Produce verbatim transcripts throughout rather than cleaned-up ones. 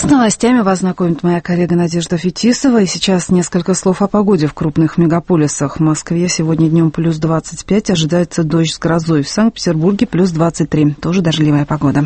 С новостями вас знакомит моя коллега Надежда Фетисова. И сейчас несколько слов о погоде в крупных мегаполисах. В Москве сегодня днем плюс двадцать пять, ожидается дождь с грозой. В Санкт-Петербурге плюс двадцать три, тоже дождливая погода.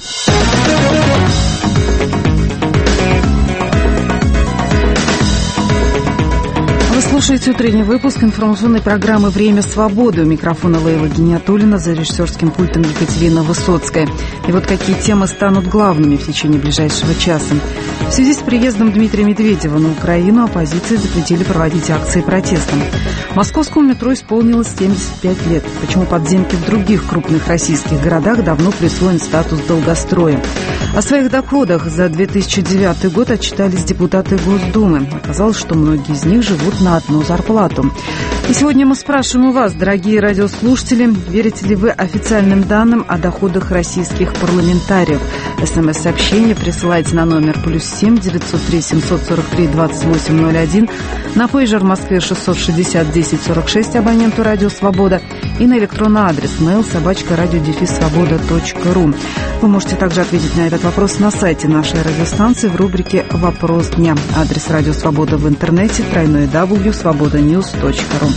Вы слушаете утренний выпуск информационной программы «Время свободы». У микрофона Лейла Гиниатуллина, за режиссерским пультом Екатерина Высоцкая. И вот какие темы станут главными в течение ближайшего часа. В связи с приездом Дмитрия Медведева на Украину оппозиции запретили проводить акции протеста. Московскому метро исполнилось семьдесят пять лет. Почему подземке в других крупных российских городах давно присвоен статус долгостроя? О своих доходах за две тысячи девятый год отчитались депутаты Госдумы. Оказалось, что многие из них живут на одну зарплату. И сегодня мы спрашиваем у вас, дорогие радиослушатели, верите ли вы официальным данным о доходах российских парламентариев? СМС-сообщение присылайте на номер плюс семь девятьсот три семьсот сорок три двадцать восемь ноль один, на пейджер в Москве шестьсот шестьдесят десять сорок шесть абоненту Радио Свобода и на электронный адрес mail собачка радио дефис свобода точка ру. Вы можете также ответить на этот вопрос на сайте нашей радиостанции в рубрике «Вопрос дня». Адрес Радио Свобода в интернете тройной дабл ю точка свобода ньюс точка ру.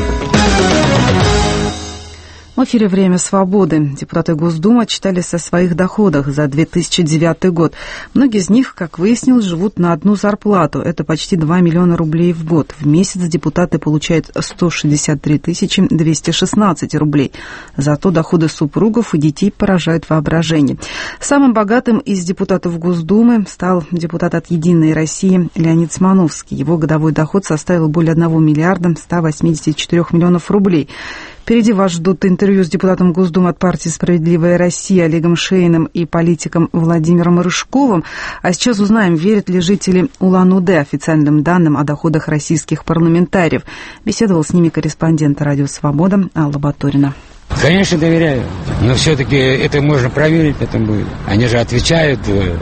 В эфире «Время свободы». Депутаты Госдумы отчитались о своих доходах за две тысячи девятый год. Многие из них, как выяснилось, живут на одну зарплату. Это почти два миллиона рублей в год. В месяц депутаты получают сто шестьдесят три тысячи двести шестнадцать рублей. Зато доходы супругов и детей поражают воображение. Самым богатым из депутатов Госдумы стал депутат от «Единой России» Леонид Смановский. Его годовой доход составил более одного миллиарда ста восьмидесяти четырёх миллионов рублей. Впереди вас ждут интервью с депутатом Госдумы от партии «Справедливая Россия» Олегом Шейным и политиком Владимиром Рыжковым. А сейчас узнаем, верят ли жители Улан-Удэ официальным данным о доходах российских парламентариев. Беседовал с ними корреспондент «Радио Свобода» Алла Батурина. Конечно, доверяю. Но все-таки это можно проверить, это будет. Они же отвечают.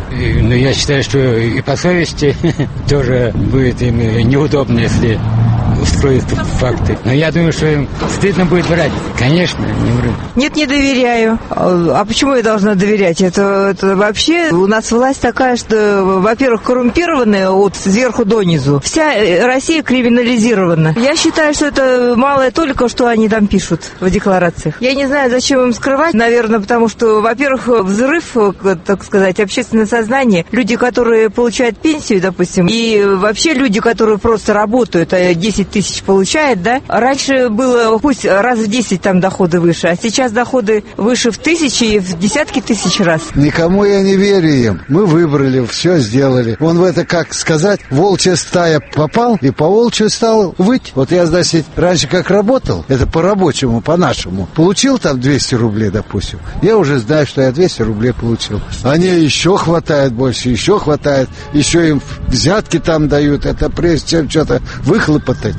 Но я считаю, что и по совести тоже будет им неудобно, если устроят факты. Но я думаю, что им стыдно будет врать. Конечно, не врать. Нет, не доверяю. А почему я должна доверять? Это, это вообще у нас власть такая, что, во-первых, коррумпированная от сверху донизу. Вся Россия криминализирована. Я считаю, что это малое только, что они там пишут в декларациях. Я не знаю, зачем им скрывать. Наверное, потому что, во-первых, взрыв, так сказать, общественное сознание. Люди, которые получают пенсию, допустим, и вообще люди, которые просто работают, а десять тысяч получают, да? Раньше было, пусть раз в десять там доходы выше, а сейчас доходы выше в тысячи и в десятки тысяч раз. Никому я не верю им. Мы выбрали, все сделали. Вон в это, как сказать, волчья стая попал и по волчью стал выть. Вот я, значит, раньше как работал, это по-рабочему, по-нашему. Получил там двести рублей, допустим. Я уже знаю, что я двести рублей получил. Они еще хватает больше, еще хватает. Еще им взятки там дают. Это прежде чем что-то выхлопотать.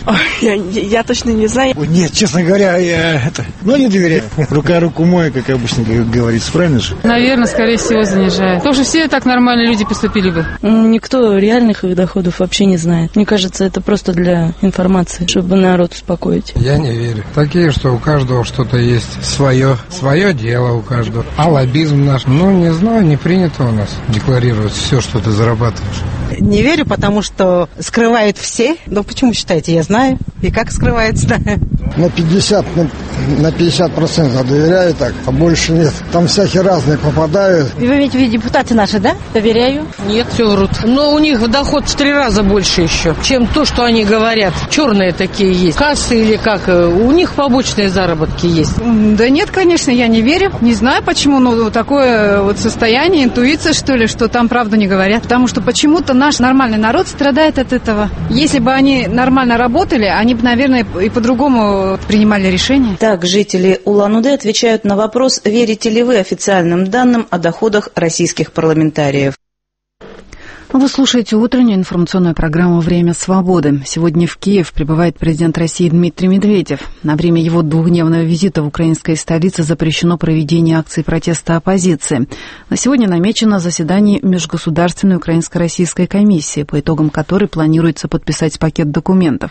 Я, я точно не знаю. Нет, честно говоря, я это, ну, не доверяю. Рука руку моет, как обычно говорится, правильно же? Наверное, скорее всего, занижает. Потому что все так нормальные люди поступили бы. Никто реальных их доходов вообще не знает. Мне кажется, это просто для информации, чтобы народ успокоить. Я не верю. Такие, что у каждого что-то есть свое, свое дело у каждого. А лоббизм наш, ну, не знаю, не принято у нас декларировать все, что ты зарабатываешь. Не верю, потому что скрывают все. Но почему считаете? Я знаю. И как скрывают, знаю. На пятьдесят, на пятьдесят процентов доверяю так, а больше нет. Там всякие разные попадают. Вы имеете в виду депутаты наши, да? Доверяю. Нет, все врут. Но у них доход в три раза больше еще, чем то, что они говорят. Черные такие есть. Кассы или как? У них побочные заработки есть. Да нет, конечно, я не верю. Не знаю почему, но такое вот состояние, интуиция, что ли, что там правду не говорят. Потому что почему-то наш нормальный народ страдает от этого. Если бы они нормально работали, они бы, наверное, и по-другому принимали решения. Так, жители Улан-Удэ отвечают на вопрос, верите ли вы официальным данным о доходах российских парламентариев. Вы слушаете утреннюю информационную программу «Время свободы». Сегодня в Киев прибывает президент России Дмитрий Медведев. На время его двухдневного визита в украинской столице запрещено проведение акций протеста оппозиции. На сегодня намечено заседание Межгосударственной украинско-российской комиссии, по итогам которой планируется подписать пакет документов.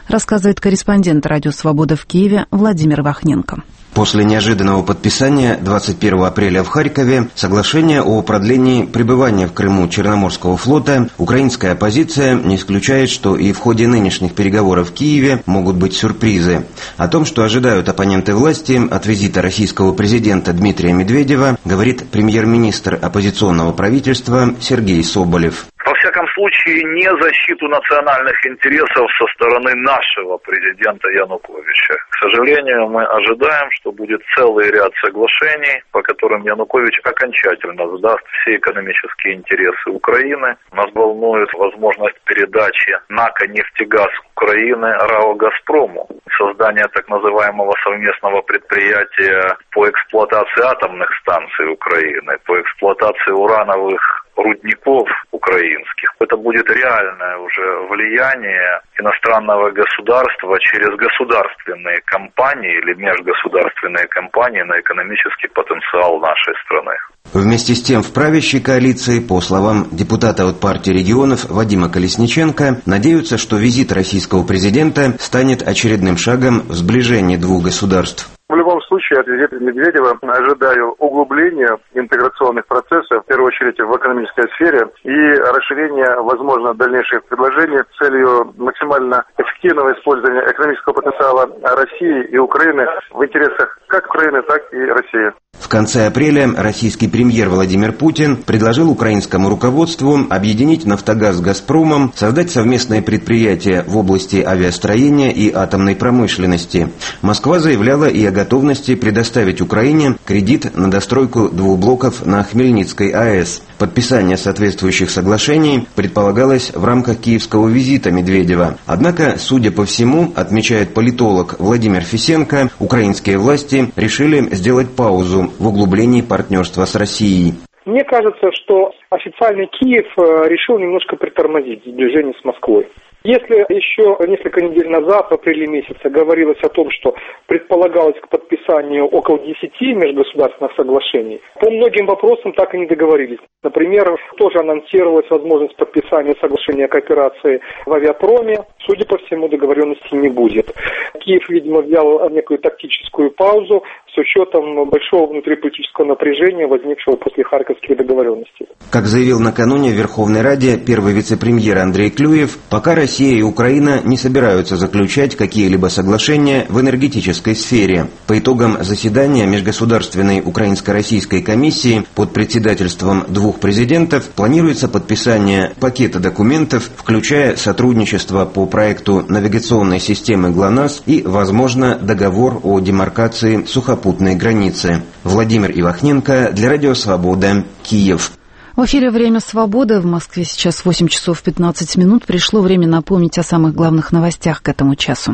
рассказывает корреспондент «Радио Свобода» в Киеве Владимир Вахненко. После неожиданного подписания двадцать первого апреля в Харькове соглашения о продлении пребывания в Крыму Черноморского флота, украинская оппозиция не исключает, что и в ходе нынешних переговоров в Киеве могут быть сюрпризы. О том, что ожидают оппоненты власти от визита российского президента Дмитрия Медведева, говорит премьер-министр оппозиционного правительства Сергей Соболев. Во всяком случае, не защиту национальных интересов со стороны нашего президента Януковича. К сожалению, мы ожидаем, что будет целый ряд соглашений, по которым Янукович окончательно сдаст все экономические интересы Украины. Нас волнует возможность передачи НАКа «Нефтегаз» Украины РАО «Газпрому», создание так называемого совместного предприятия по эксплуатации атомных станций Украины, по эксплуатации урановых рудников украинских. Это будет реальное уже влияние иностранного государства через государственные компании или межгосударственные компании на экономический потенциал нашей страны. Вместе с тем в правящей коалиции, по словам депутата от партии регионов Вадима Колесниченко, надеются, что визит российского президента станет очередным шагом в сближении двух государств. В любом случае, от визита Медведева ожидаю углубления интеграционных процессов, в первую очередь в экономической сфере, и расширения, возможно, дальнейших предложений с целью максимально эффективного использования экономического потенциала России и Украины в интересах как Украины, так и России. В конце апреля российский премьер Владимир Путин предложил украинскому руководству объединить «Нафтогаз» с «Газпромом», создать совместное предприятие в области авиастроения и атомной промышленности. Москва заявляла и о готовности предоставить Украине кредит на достройку двух блоков на Хмельницкой АЭС. Подписание соответствующих соглашений предполагалось в рамках киевского визита Медведева. Однако, судя по всему, отмечает политолог Владимир Фисенко, украинские власти решили сделать паузу в углублении партнерства с Россией. Мне кажется, что официальный Киев решил немножко притормозить движение с Москвой. Если еще несколько недель назад, в апреле месяце, говорилось о том, что предполагалось к подписанию около десяти межгосударственных соглашений, по многим вопросам так и не договорились. Например, тоже анонсировалась возможность подписания соглашения о кооперации в авиапроме. Судя по всему, договоренности не будет. Киев, видимо, взял некую тактическую паузу с учетом большого внутриполитического напряжения, возникшего после Харьковских договоренностей. Как заявил накануне в Верховной Раде первый вице-премьер Андрей Клюев, пока Россия и Украина не собираются заключать какие-либо соглашения в энергетической сфере. По итогам заседания Межгосударственной украинско-российской комиссии под председательством двух президентов планируется подписание пакета документов, включая сотрудничество по проекту навигационной системы ГЛОНАСС и, возможно, договор о демаркации сухопутной границы. Владимир Ивахненко для Радио Свобода, Киев. В эфире «Время свободы». В Москве сейчас восемь часов пятнадцать минут. Пришло время напомнить о самых главных новостях к этому часу.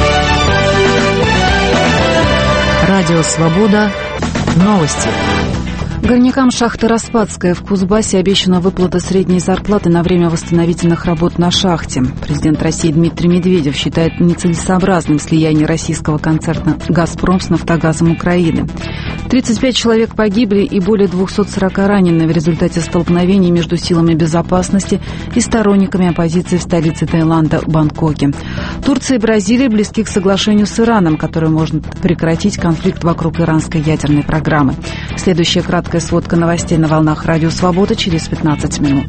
Радио «Свобода». Новости. Горнякам шахты «Распадская» в Кузбассе обещана выплата средней зарплаты на время восстановительных работ на шахте. Президент России Дмитрий Медведев считает нецелесообразным слияние российского концерна «Газпром» с «Нафтогазом» Украины. тридцать пять человек погибли и более двухсот сорока ранены в результате столкновений между силами безопасности и сторонниками оппозиции в столице Таиланда Бангкоке. Турция и Бразилия близки к соглашению с Ираном, которое может прекратить конфликт вокруг иранской ядерной программы. Следующая краткая сводка новостей на волнах Радио Свобода через пятнадцать минут.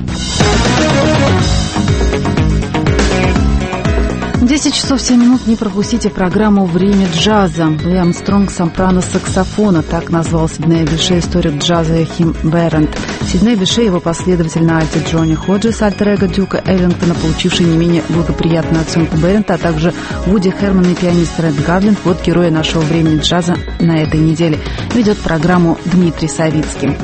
десять часов семь минут. Не пропустите программу «Время джаза». Луи Армстронг, сопрано саксофона. Так назвал Сиднея Беше историк джаза Яхим Берент. Сидней Беше, его последователь на альте Джонни Ходжес, альтер-эго Дюка Эллингтона, получивший не менее благоприятную оценку Берента, а также Вуди Херман и пианист Ред Гарленд. Вот герои нашего «Времени джаза» на этой неделе. Ведет программу Дмитрий Савицкий.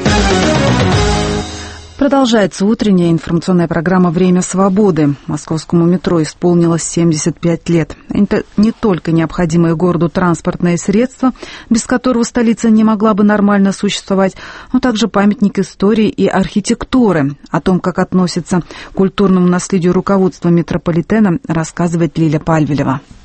Продолжается утренняя информационная программа «Время свободы». Московскому метро исполнилось семьдесят пять лет. Это не только необходимое городу транспортное средство, без которого столица не могла бы нормально существовать, но также памятник истории и архитектуры. О том, как относится к культурному наследию руководства метрополитена, рассказывает Лиля Пальвелева.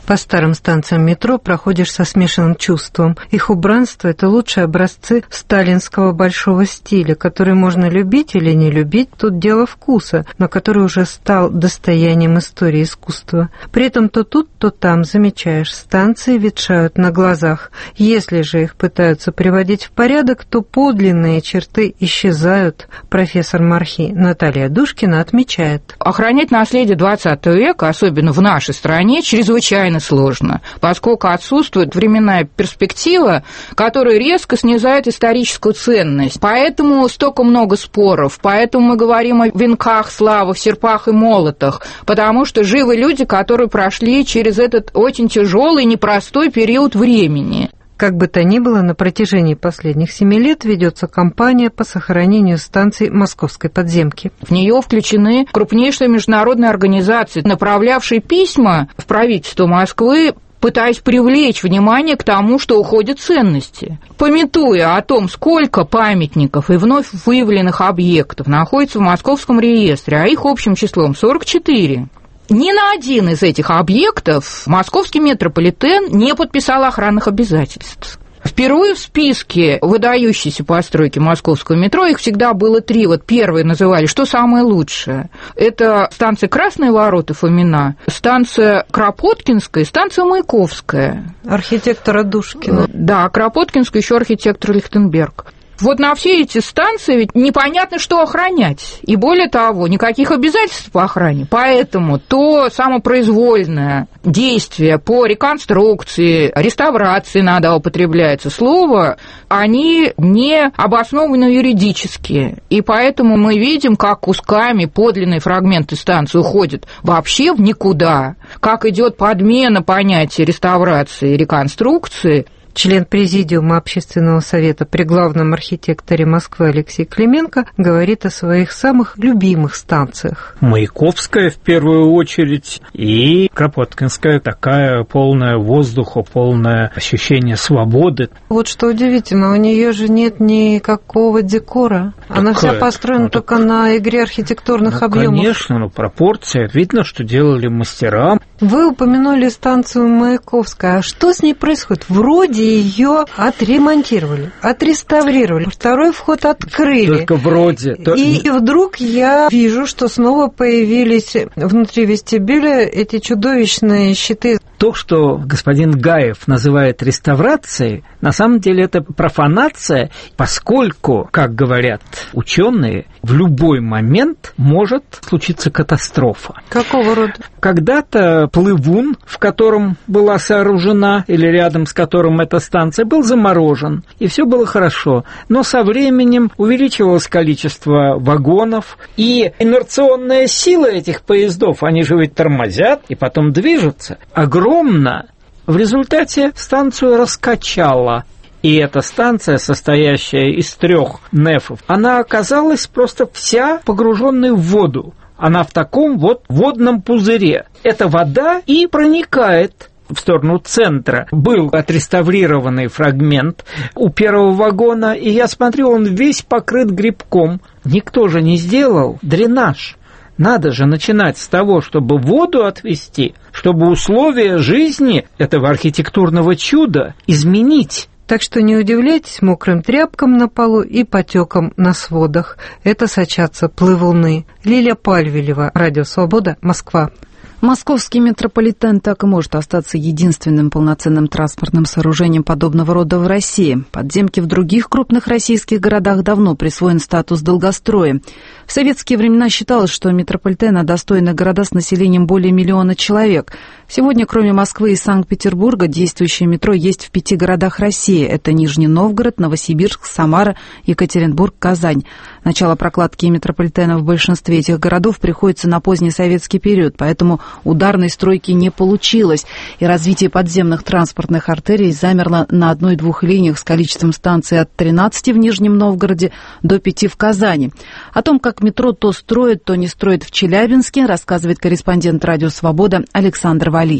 По старым станциям метро проходишь со смешанным чувством. Их убранство – это лучшие образцы сталинского большого стиля, который можно любить или не любить, тут дело вкуса, но который уже стал достоянием истории искусства. При этом то тут, то там замечаешь, станции ветшают на глазах. Если же их пытаются приводить в порядок, то подлинные черты исчезают. Профессор МАРХИ Наталья Душкина отмечает. Охранять наследие двадцатого века, особенно в нашей стране, чрезвычайно сложно, поскольку отсутствует временная перспектива, которая резко снижает историческую ценность. Поэтому столько много споров, поэтому мы говорим о венках, славах, серпах и молотах, потому что живы люди, которые прошли через этот очень тяжелый, непростой период времени. Как бы то ни было, на протяжении последних семи лет ведется кампания по сохранению станций Московской подземки. В нее включены крупнейшие международные организации, направлявшие письма в правительство Москвы, пытаясь привлечь внимание к тому, что уходят ценности. Памятуя о том, сколько памятников и вновь выявленных объектов находится в Московском реестре, а их общим числом сорок четыре, ни на один из этих объектов московский метрополитен не подписал охранных обязательств. Впервые в списке выдающейся постройки московского метро их всегда было три. Вот первые называли, что самое лучшее. Это станция Красные ворота Фомина, станция Кропоткинская и станция Маяковская. Архитектора Душкина. Да, Кропоткинская еще архитектор Лихтенберг. Вот на все эти станции ведь непонятно, что охранять. И более того, никаких обязательств по охране. Поэтому то самопроизвольное действие по реконструкции, реставрации, надо употребляется слово, они не обоснованы юридически. И поэтому мы видим, как кусками подлинные фрагменты станции уходят вообще в никуда, как идет подмена понятия реставрации и реконструкции. Член Президиума Общественного совета при главном архитекторе Москвы Алексей Клименко говорит о своих самых любимых станциях. Маяковская в первую очередь и Кропоткинская, такая полная воздуха, полное ощущение свободы. Вот что удивительно, у нее же нет никакого декора. Она Какая? вся построена ну, только так... на игре архитектурных ну, объемов. Конечно, но пропорция. Видно, что делали мастера. Вы упомянули станцию Маяковская. А что с ней происходит? Вроде ее отремонтировали, отреставрировали, второй вход открыли. Только вроде. И, и вдруг я вижу, что снова появились внутри вестибюля эти чудовищные щиты. То, что господин Гаев называет реставрацией, на самом деле это профанация, поскольку, как говорят ученые, в любой момент может случиться катастрофа. Какого рода? Когда-то плывун, в котором была сооружена, или рядом с которым эта станция, был заморожен, и все было хорошо. Но со временем увеличивалось количество вагонов, и инерционная сила этих поездов, они же ведь тормозят и потом движутся, огромна. В результате станцию раскачала. И эта станция, состоящая из трех нефов, она оказалась просто вся погруженной в воду. Она в таком вот водном пузыре. Эта вода и проникает в сторону центра. Был отреставрированный фрагмент у первого вагона, и я смотрю, он весь покрыт грибком. Никто же не сделал дренаж. Надо же начинать с того, чтобы воду отвести, чтобы условия жизни этого архитектурного чуда изменить. Так что не удивляйтесь мокрым тряпкам на полу и потекам на сводах. Это сочатся плывуны. Лилия Пальвелева, Радио Свобода, Москва. Московский метрополитен так и может остаться единственным полноценным транспортным сооружением подобного рода в России. Подземке в других крупных российских городах давно присвоен статус долгостроя. В советские времена считалось, что метрополитена достойны города с населением более миллиона человек. Сегодня, кроме Москвы и Санкт-Петербурга, действующее метро есть в пяти городах России. Это Нижний Новгород, Новосибирск, Самара, Екатеринбург, Казань. Начало прокладки метрополитена в большинстве этих городов приходится на поздний советский период, поэтому ударной стройки не получилось, и развитие подземных транспортных артерий замерло на одной-двух линиях с количеством станций от тринадцати в Нижнем Новгороде до пяти в Казани. О том, как метро то строят, то не строят в Челябинске, рассказывает корреспондент Радио Свобода Александр Валиев.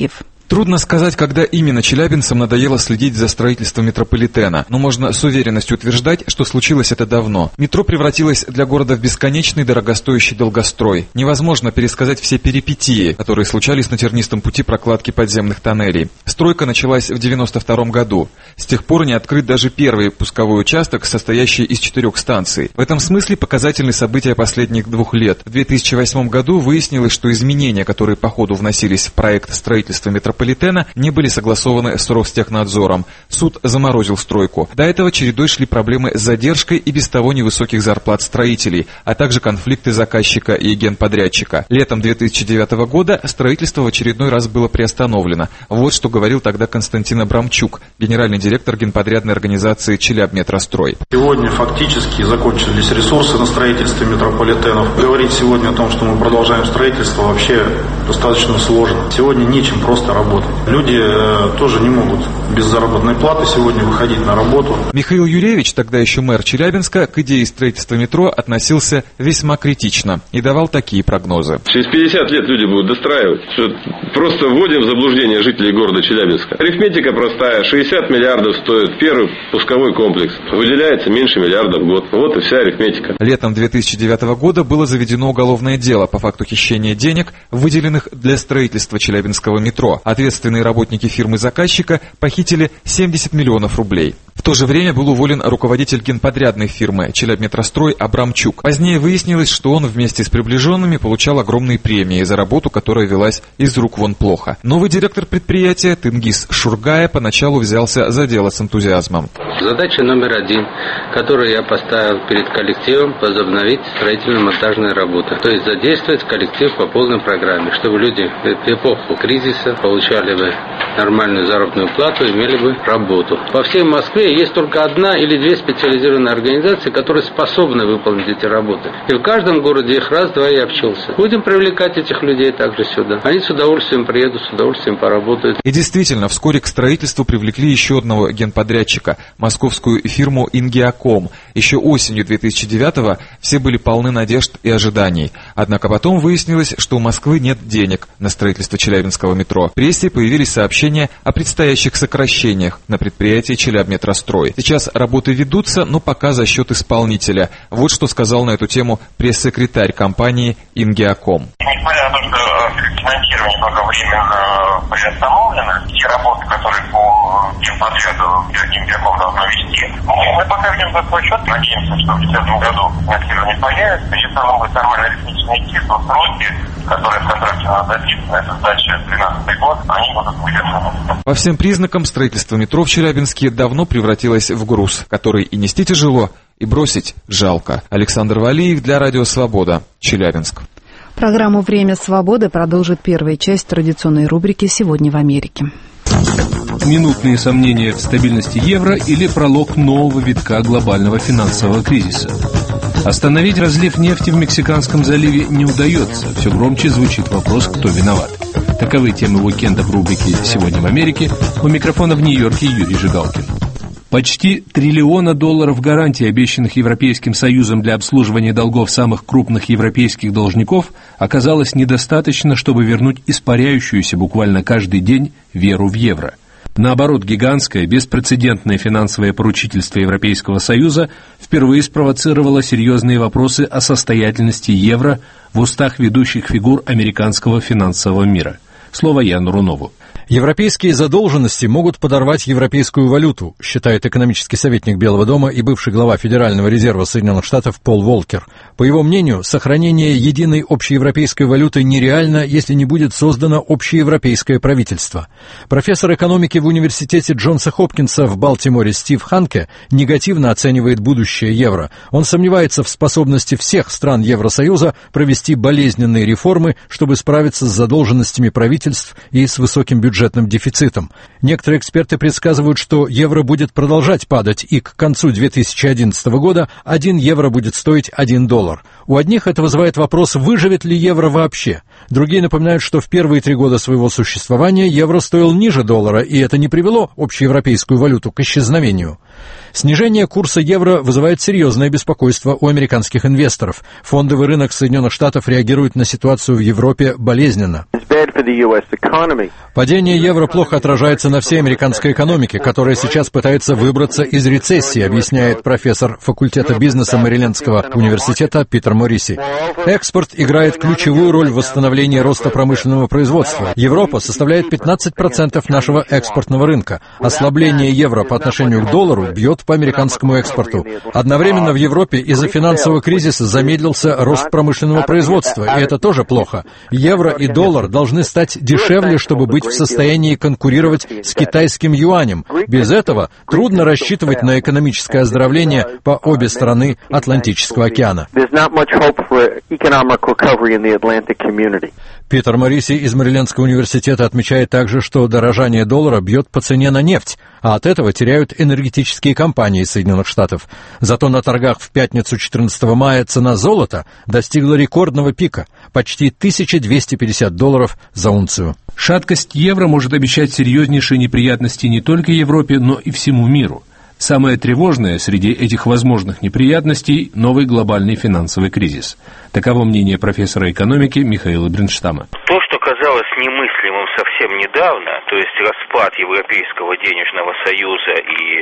Трудно сказать, когда именно челябинцам надоело следить за строительством метрополитена, но можно с уверенностью утверждать, что случилось это давно. Метро превратилось для города в бесконечный дорогостоящий долгострой. Невозможно пересказать все перипетии, которые случались на тернистом пути прокладки подземных тоннелей. Стройка началась в девяносто втором году. С тех пор не открыт даже первый пусковой участок, состоящий из четырех станций. В этом смысле показательны события последних двух лет. В две тысячи восьмом году выяснилось, что изменения, которые по ходу вносились в проект строительства метрополитена, не были согласованы с Ростехнадзором. Суд заморозил стройку. До этого чередой шли проблемы с задержкой и без того невысоких зарплат строителей, а также конфликты заказчика и генподрядчика. Летом две тысячи девятого года строительство в очередной раз было приостановлено. Вот что говорил тогда Константин Абрамчук, генеральный директор генподрядной организации «Челябметрострой». Сегодня фактически закончились ресурсы на строительстве метрополитенов. Говорить сегодня о том, что мы продолжаем строительство, вообще достаточно сложно. Сегодня нечем просто работать. Люди э, тоже не могут без заработной платы сегодня выходить на работу. Михаил Юрьевич, тогда еще мэр Челябинска, к идее строительства метро относился весьма критично и давал такие прогнозы. Через пятьдесят лет люди будут достраивать. Что просто вводим в заблуждение жителей города Челябинска. Арифметика простая. шестьдесят миллиардов стоит первый пусковой комплекс. Выделяется меньше миллиарда в год. Вот и вся арифметика. Летом две тысячи девятого года было заведено уголовное дело по факту хищения денег, выделенных для строительства челябинского метро. Ответственные работники фирмы-заказчика похитили семьдесят миллионов рублей. В то же время был уволен руководитель генподрядной фирмы «Челябметрострой» Абрамчук. Позднее выяснилось, что он вместе с приближенными получал огромные премии за работу, которая велась из рук вон плохо. Новый директор предприятия Тенгиз Шургая поначалу взялся за дело с энтузиазмом. Задача номер один, которую я поставил перед коллективом, возобновить строительно-монтажные работы. То есть задействовать коллектив по полной программе, чтобы люди в эпоху кризиса получали бы нормальную заработную плату, имели бы работу. По всей Москве есть только одна или две специализированные организации, которые способны выполнить эти работы. И в каждом городе их раз-два и обчелся. Будем привлекать этих людей также сюда. Они с удовольствием приедут, с удовольствием поработают. И действительно, вскоре к строительству привлекли еще одного генподрядчика, московскую фирму «Ингиаком». Еще осенью две тысячи девятого все были полны надежд и ожиданий. Однако потом выяснилось, что у Москвы нет денег на строительство челябинского метро. В прессе появились сообщения о предстоящих сокращениях на предприятии «Челябметрострой». Сейчас работы ведутся, но пока за счет исполнителя. Вот что сказал на эту тему пресс-секретарь компании «Ингиаком». Несмотря на то, что финансирование пока временно приостановлено, те работы, которые по генподряду Ингиаком должно вести, мы пока ведем за свой счет, надеемся, что в две тысячи десятом году финансирование появится, если там будет нормальный арифметичный идти, то сроки, которые в контракте надо записаны, это сдача двенадцатый год, они будут выдержаны. По всем признакам строительство метро в Челябинске давно превратилось в груз, который и нести тяжело, и бросить жалко. Александр Валиев для Радио Свобода, Челябинск. Программу «Время свободы» продолжит первая часть традиционной рубрики «Сегодня в Америке». Минутные сомнения в стабильности евро или пролог нового витка глобального финансового кризиса. Остановить разлив нефти в Мексиканском заливе не удается. Все громче звучит вопрос, кто виноват. Таковы темы уикенда в рубрике «Сегодня в Америке». У микрофона в Нью-Йорке Юрий Жигалкин. Почти триллиона долларов гарантий, обещанных Европейским Союзом для обслуживания долгов самых крупных европейских должников, оказалось недостаточно, чтобы вернуть испаряющуюся буквально каждый день веру в евро. Наоборот, гигантское, беспрецедентное финансовое поручительство Европейского Союза впервые спровоцировало серьезные вопросы о состоятельности евро в устах ведущих фигур американского финансового мира. Слово Яну Рунову. Европейские задолженности могут подорвать европейскую валюту, считает экономический советник Белого дома и бывший глава Федерального резерва Соединенных Штатов Пол Волкер. По его мнению, сохранение единой общеевропейской валюты нереально, если не будет создано общеевропейское правительство. Профессор экономики в университете Джонса Хопкинса в Балтиморе Стив Ханке негативно оценивает будущее евро. Он сомневается в способности всех стран Евросоюза провести болезненные реформы, чтобы справиться с задолженностями правительств и с высоким бюджетом. бюджетным дефицитом. Некоторые эксперты предсказывают, что евро будет продолжать падать, и к концу две тысячи одиннадцатого года один евро будет стоить один доллар. У одних это вызывает вопрос, выживет ли евро вообще. Другие напоминают, что в первые три года своего существования евро стоил ниже доллара, и это не привело общеевропейскую валюту к исчезновению. Снижение курса евро вызывает серьезное беспокойство у американских инвесторов. Фондовый рынок Соединенных Штатов реагирует на ситуацию в Европе болезненно. Падение евро плохо отражается на всей американской экономике, которая сейчас пытается выбраться из рецессии, объясняет профессор факультета бизнеса Мэрилендского университета Питер Мориси. Экспорт играет ключевую роль в восстановлении роста промышленного производства. Европа составляет пятнадцать процентов нашего экспортного рынка. Ослабление евро по отношению к доллару бьет по американскому экспорту. Одновременно в Европе из-за финансового кризиса замедлился рост промышленного производства, и это тоже плохо. Евро и доллар должны стать дешевле, чтобы быть в состоянии конкурировать с китайским юанем. Без этого трудно рассчитывать на экономическое оздоровление по обе стороны Атлантического океана. Питер Мориси из Мэрилендского университета отмечает также, что дорожание доллара бьет по цене на нефть, а от этого теряют энергетические компании Соединенных Штатов. Зато на торгах в пятницу четырнадцатого мая цена золота достигла рекордного пика – почти тысяча двести пятьдесят долларов за унцию. Шаткость евро может обещать серьезнейшие неприятности не только Европе, но и всему миру. Самое тревожное среди этих возможных неприятностей – новый глобальный финансовый кризис. Таково мнение профессора экономики Михаила Бринштама. То, что казалось немыслимым совсем недавно, то есть распад Европейского денежного союза и э,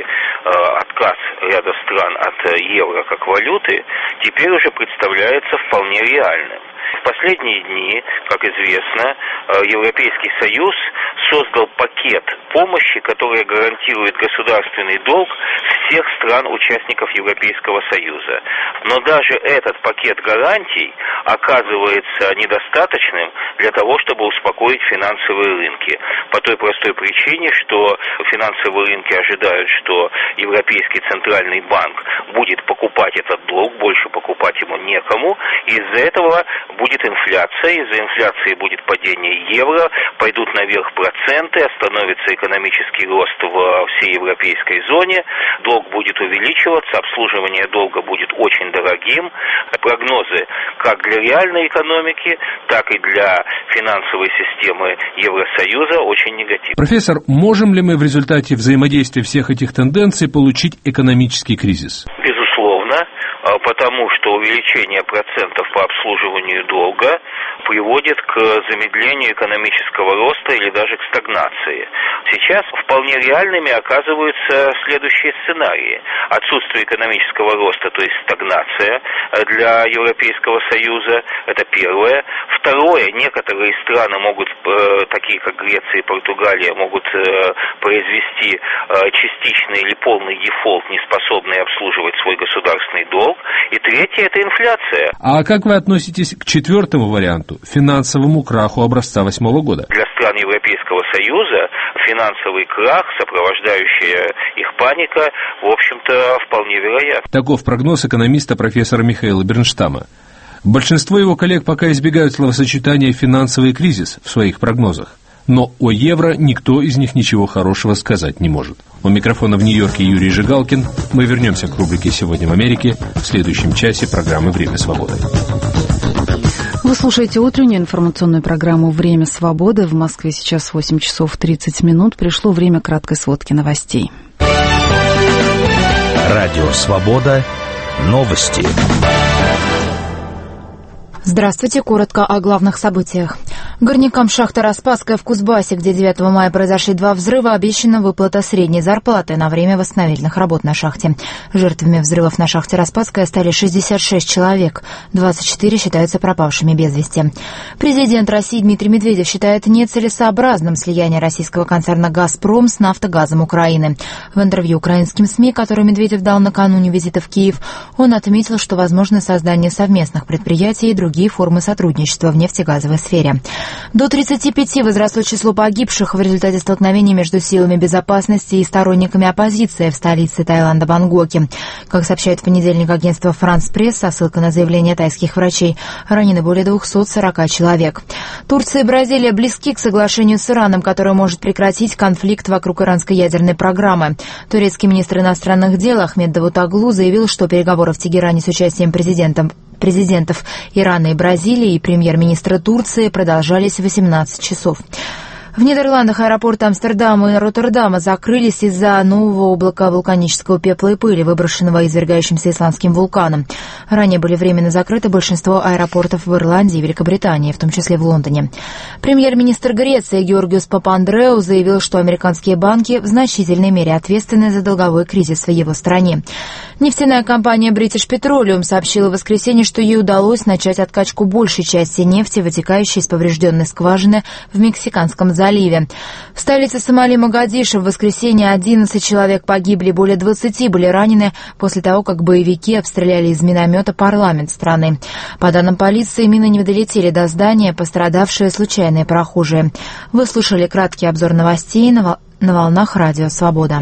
отказ ряда стран от евро как валюты, теперь уже представляется вполне реальным. В последние дни, как известно, Европейский Союз создал пакет помощи, который гарантирует государственный долг всех стран-участников Европейского Союза. Но даже этот пакет гарантий оказывается недостаточным для того, чтобы успокоить финансовые рынки. По той простой причине, что финансовые рынки ожидают, что Европейский Центральный банк будет покупать этот долг, больше покупать ему некому, и из-за этого будет инфляция, из-за инфляции будет падение евро, пойдут наверх проценты, остановится экономический рост во всей европейской зоне, долг будет увеличиваться, обслуживание долга будет очень дорогим. Прогнозы как для реальной экономики, так и для финансовой системы Евросоюза очень негативны. Профессор, можем ли мы в результате взаимодействия всех этих тенденций получить экономический кризис? Безусловно, потому что увеличение процентов по обслуживанию долга приводит к замедлению экономического роста или даже к стагнации. Сейчас вполне реальными оказываются следующие сценарии. Отсутствие экономического роста, то есть стагнация для Европейского Союза, это первое. Второе, некоторые страны могут, такие как Греция и Португалия, могут произвести частичный или полный дефолт, не способные обслуживать свой государственный долг. И третье – это инфляция. А как вы относитесь к четвертому варианту, финансовому краху образца восьмого года? Для стран Европейского Союза финансовый крах, сопровождающая их паника, в общем-то, вполне вероятно. Таков прогноз экономиста профессора Михаила Бернштама. Большинство его коллег пока избегают словосочетания «финансовый кризис» в своих прогнозах. Но о евро никто из них ничего хорошего сказать не может. У микрофона в Нью-Йорке Юрий Жигалкин. Мы вернемся к рубрике «Сегодня в Америке» в следующем часе программы «Время свободы». Вы слушаете утреннюю информационную программу «Время свободы». В Москве сейчас восемь часов тридцать минут. Пришло время краткой сводки новостей. Радио «Свобода». Новости. Здравствуйте. Коротко о главных событиях. Горнякам шахты Распадская в Кузбассе, где девятого мая произошли два взрыва, обещана выплата средней зарплаты на время восстановительных работ на шахте. Жертвами взрывов на шахте Распадская стали шестьдесят шесть человек, двадцать четыре считаются пропавшими без вести. Президент России Дмитрий Медведев считает нецелесообразным слияние российского концерна «Газпром» с «Нафтогазом» Украины. В интервью украинским СМИ, которое Медведев дал накануне визита в Киев, он отметил, что возможно создание совместных предприятий и другие формы сотрудничества в нефтегазовой сфере. До тридцати пяти возросло число погибших в результате столкновений между силами безопасности и сторонниками оппозиции в столице Таиланда Бангкоке. Как сообщает в понедельник агентство «Франс Пресс» со ссылкой на заявление тайских врачей, ранены более двухсот сорока человек. Турция и Бразилия близки к соглашению с Ираном, которое может прекратить конфликт вокруг иранской ядерной программы. Турецкий министр иностранных дел Ахмед Давутоглу заявил, что переговоры в Тегеране с участием президента президентов Ирана и Бразилии и премьер-министра Турции продолжались восемнадцать часов. В Нидерландах аэропорты Амстердама и Роттердама закрылись из-за нового облака вулканического пепла и пыли, выброшенного извергающимся исландским вулканом. Ранее были временно закрыты большинство аэропортов в Ирландии и Великобритании, в том числе в Лондоне. Премьер-министр Греции Георгиос Папандреу заявил, что американские банки в значительной мере ответственны за долговой кризис в его стране. Нефтяная компания British Petroleum сообщила в воскресенье, что ей удалось начать откачку большей части нефти, вытекающей из поврежденной скважины в Мексиканском заливе. В столице Сомали Могадишо в воскресенье одиннадцать человек погибли, более двадцати были ранены после того, как боевики обстреляли из миномета парламент страны. По данным полиции, мины не долетели до здания, пострадавшие случайные прохожие. Вы слушали краткий обзор новостей на волнах Радио Свобода.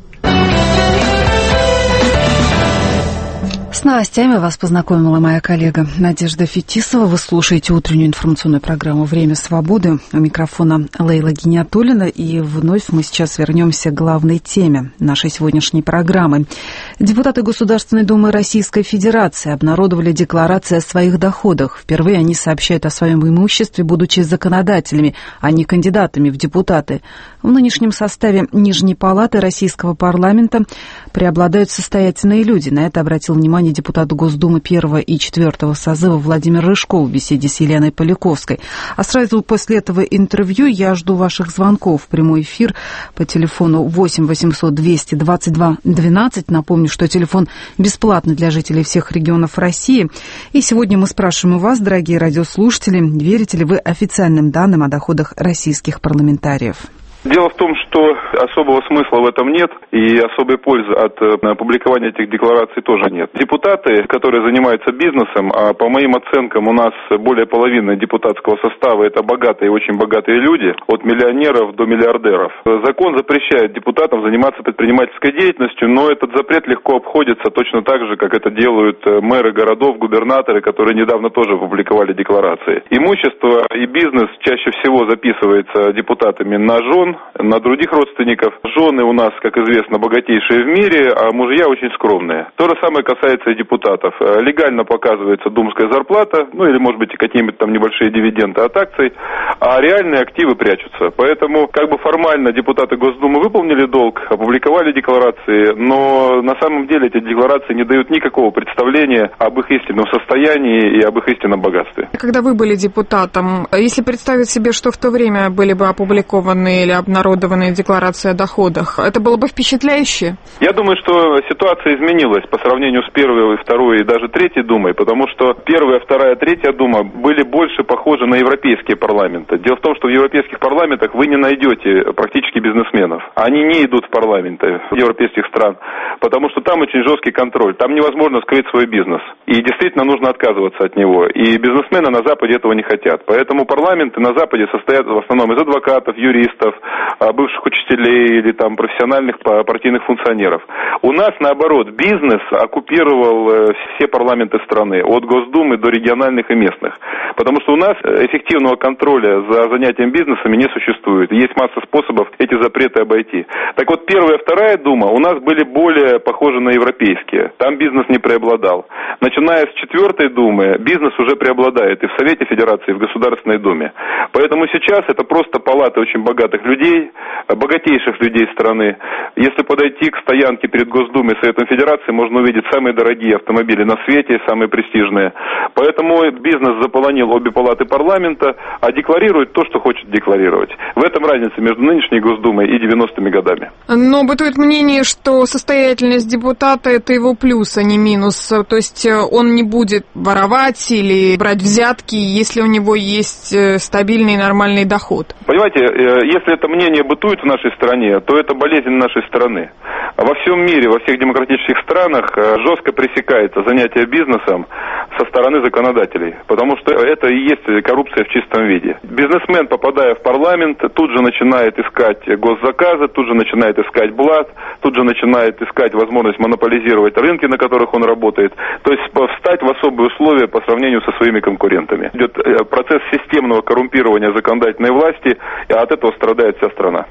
С новостями вас познакомила моя коллега Надежда Фетисова. Вы слушаете утреннюю информационную программу «Время свободы». У микрофона Лейла Гиниатуллина. И вновь мы сейчас вернемся к главной теме нашей сегодняшней программы. Депутаты Государственной Думы Российской Федерации обнародовали декларации о своих доходах. Впервые они сообщают о своем имуществе, будучи законодателями, а не кандидатами в депутаты. В нынешнем составе Нижней Палаты Российского парламента преобладают состоятельные люди. На это обратил внимание депутат Госдумы первого и четвертого созыва Владимир Рыжков в беседе с Еленой Поляковской. А сразу после этого интервью я жду ваших звонков в прямой эфир по телефону восемь восемьсот двести двадцать два двенадцать. Напомню, что телефон бесплатный для жителей всех регионов России. И сегодня мы спрашиваем у вас, дорогие радиослушатели, верите ли вы официальным данным о доходах российских парламентариев? Дело в том, что особого смысла в этом нет, и особой пользы от опубликования этих деклараций тоже нет. Депутаты, которые занимаются бизнесом, а по моим оценкам у нас более половины депутатского состава это богатые, очень богатые люди, от миллионеров до миллиардеров. Закон запрещает депутатам заниматься предпринимательской деятельностью, но этот запрет легко обходится точно так же, как это делают мэры городов, губернаторы, которые недавно тоже опубликовали декларации. Имущество и бизнес чаще всего записывается депутатами на жен, на других родственников. Жены у нас, как известно, богатейшие в мире, а мужья очень скромные. То же самое касается и депутатов. Легально показывается думская зарплата, ну или, может быть, какие-нибудь там небольшие дивиденды от акций, а реальные активы прячутся. Поэтому, как бы формально депутаты Госдумы выполнили долг, опубликовали декларации, но на самом деле эти декларации не дают никакого представления об их истинном состоянии и об их истинном богатстве. Когда вы были депутатом, если представить себе, что в то время были бы опубликованы или обнародованные декларации о доходах, это было бы впечатляюще? Я думаю, что ситуация изменилась по сравнению с первой, второй и даже третьей Думой, потому что первая, вторая, третья Дума были больше похожи на европейские парламенты. Дело в том, что в европейских парламентах вы не найдете практически бизнесменов. Они не идут в парламенты европейских стран, потому что там очень жесткий контроль, там невозможно скрыть свой бизнес. И действительно нужно отказываться от него. И бизнесмены на Западе этого не хотят. Поэтому парламенты на Западе состоят в основном из адвокатов, юристов, бывших учителей или там профессиональных партийных функционеров. У нас, наоборот, бизнес оккупировал все парламенты страны, от Госдумы до региональных и местных. Потому что у нас эффективного контроля за занятием бизнесами не существует. Есть масса способов эти запреты обойти. Так вот, первая и вторая Дума у нас были более похожи на европейские. Там бизнес не преобладал. Начиная с четвертой Думы, бизнес уже преобладает и в Совете Федерации, и в Государственной Думе. Поэтому сейчас это просто палаты очень богатых людей, богатейших людей страны. Если подойти к стоянке перед Госдумой и Советом Федерации, можно увидеть самые дорогие автомобили на свете, самые престижные. Поэтому бизнес заполонил обе палаты парламента, а декларирует то, что хочет декларировать. В этом разница между нынешней Госдумой и девяностыми годами. Но бытует мнение, что состоятельность депутата – это его плюс, а не минус. То есть он не будет воровать или брать взятки, если у него есть стабильный и нормальный доход. Понимаете, если это мнение бытует в нашей стране, то это болезнь нашей страны. Во всем мире, во всех демократических странах жестко пресекается занятие бизнесом со стороны законодателей, потому что это и есть коррупция в чистом виде. Бизнесмен, попадая в парламент, тут же начинает искать госзаказы, тут же начинает искать блат, тут же начинает искать возможность монополизировать рынки, на которых он работает, то есть встать в особые условия по сравнению со своими конкурентами. Идет процесс системного коррумпирования законодательной власти, и от этого страдает вся страна.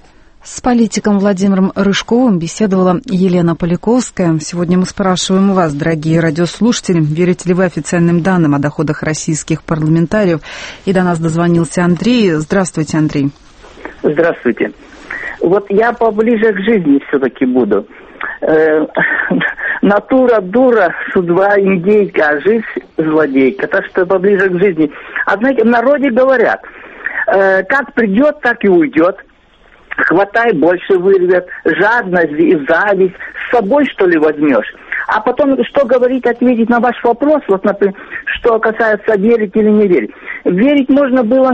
С политиком Владимиром Рыжковым беседовала Елена Поляковская. Сегодня мы спрашиваем у вас, дорогие радиослушатели, верите ли вы официальным данным о доходах российских парламентариев? И до нас дозвонился Андрей. Здравствуйте, Андрей. Здравствуйте. Вот я поближе к жизни все-таки буду. Э, натура дура, судьба индейка, а жизнь злодейка. Так что поближе к жизни. А знаете, в народе говорят, э, как придет, так и уйдет. Хватай, больше вырвет. Жадность и зависть с собой, что ли, возьмешь? А потом, что говорить, ответить на ваш вопрос, вот, например, что касается верить или не верить. Верить можно было